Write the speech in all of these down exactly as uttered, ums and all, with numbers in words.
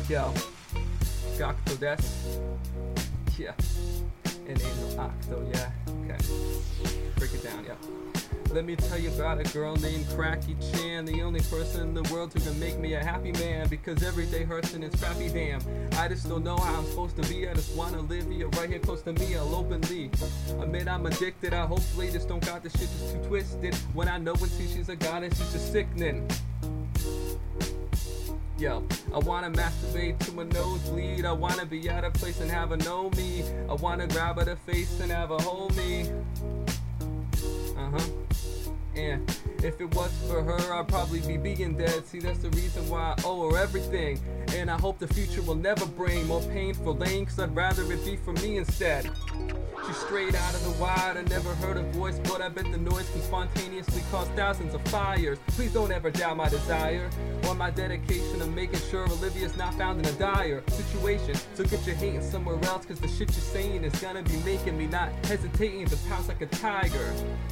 Yo, Octo Des. Yeah. It ain't no Octo, yeah. Okay. Break it down, yeah. Let me tell you about a girl named Cracky Chan, the only person in the world who can make me a happy man, because every day hurts and it's crappy, damn. I just don't know how I'm supposed to be. I just wanna live here right here close to me. I'll openly admit I'm addicted. I hopefully just don't got the shit just too twisted. When I know and see she's a goddess, she's just sickening. Yo, I wanna masturbate to a nosebleed. I wanna be out of place and have her know me. I wanna grab her the face and have her hold me. Uh-huh. And if it was for her, I'd probably be being dead. See, that's the reason why I owe her everything. And I hope the future will never bring more painful lane, cause I'd rather it be for me instead. She's straight out of the wild, I never heard her voice, but I bet the noise can spontaneously cause thousands of fires. Please don't ever doubt my desire or my dedication of making sure Olivia's not found in a dire situation. So get your hating somewhere else, cause the shit you're saying is gonna be making me not hesitating to pounce like a tiger.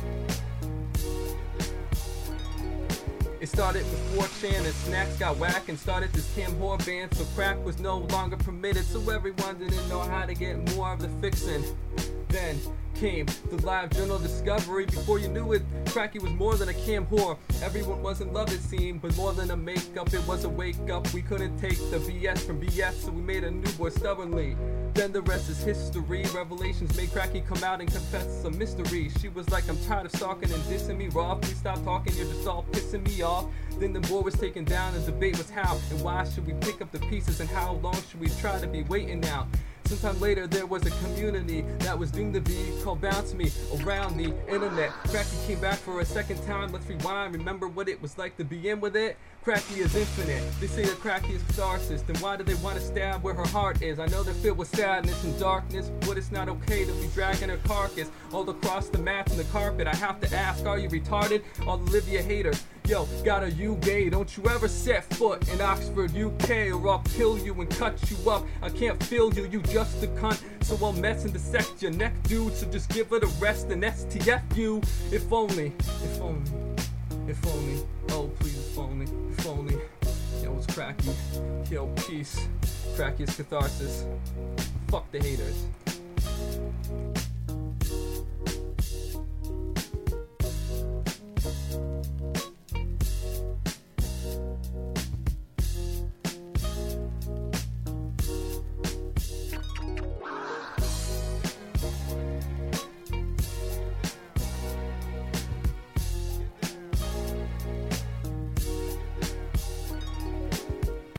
It started with four chan and snacks got whack and started this cam whore band, so crack was no longer permitted, so everyone didn't know how to get more of the fixin'. Then came the live journal discovery. Before you knew it, Cracky was more than a cam whore. Everyone was in love, it seemed, but more than a makeup, it was a wake up. We couldn't take the B S from B S, so we made a new boy stubbornly. Then the rest is history. Revelations made Cracky come out and confess some mystery. She was like, I'm tired of stalking and dissing me raw. Please stop talking, you're just all pissing me off. Then the boy was taken down, and the debate was how and why should we pick up the pieces, and how long should we try to be waiting now. Sometime later there was a community that was doomed to be called Bounce Me around the internet. Cracky came back for a second time. Let's rewind, remember what it was like to be in with it. Cracky is infinite. They say that Cracky is catharsis. Then why do they want to stab where her heart is? I know they're filled with sadness and darkness, but it's not okay to be dragging her carcass all across the mats and the carpet. I have to ask, are you retarded? All Olivia haters, yo, got a you gay? Don't you ever set foot in Oxford, U K, or I'll kill you and cut you up. I can't feel you, you just a cunt, so I'll mess and dissect your neck, dude. So just give it a rest and S T F you. If only, if only, if only, oh please, if only, if only. Yo, it's Cracky, yo, peace. Cracky is catharsis. Fuck the haters.